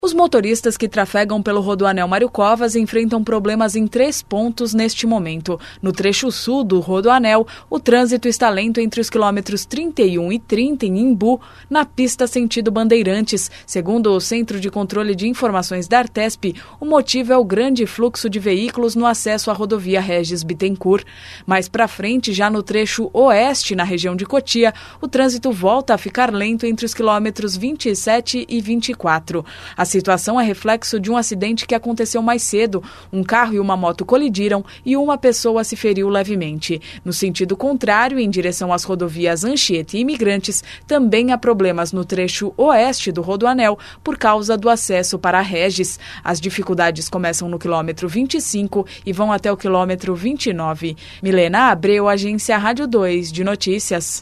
Os motoristas que trafegam pelo Rodoanel Mário Covas enfrentam problemas em 3 pontos neste momento. No trecho sul do Rodoanel, o trânsito está lento entre os quilômetros 31 e 30 em Imbu, na pista sentido Bandeirantes. Segundo o Centro de Controle de Informações da Artesp, o motivo é o grande fluxo de veículos no acesso à rodovia Regis Bittencourt. Mais para frente, já no trecho oeste, na região de Cotia, o trânsito volta a ficar lento entre os quilômetros 27 e 24. A situação é reflexo de um acidente que aconteceu mais cedo. Um carro e uma moto colidiram e uma pessoa se feriu levemente. No sentido contrário, em direção às rodovias Anchieta e Imigrantes, também há problemas no trecho oeste do Rodoanel por causa do acesso para a Regis. As dificuldades começam no quilômetro 25 e vão até o quilômetro 29. Milena Abreu, Agência Rádio 2 de Notícias.